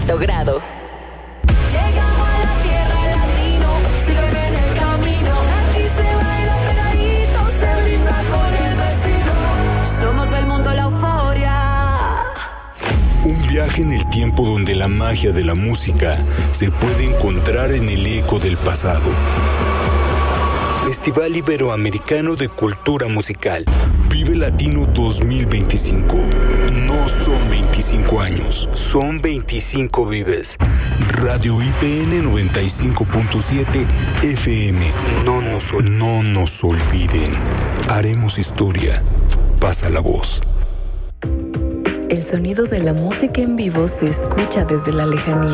sexto grado. Llegamos a la tierra latino, sígueme en el camino. Aquí se baila pegadito, se brinda con el vecino. Somos del mundo la euforia. Un viaje en el tiempo donde la magia de la música se puede encontrar en el eco del pasado. Festival Iberoamericano de Cultura Musical. Vive Latino 2025. No son 25 años, son 25 vives. Radio IPN 95.7 FM. No nos olviden. Haremos historia. Pasa la voz. El sonido de la música en vivo se escucha desde la lejanía.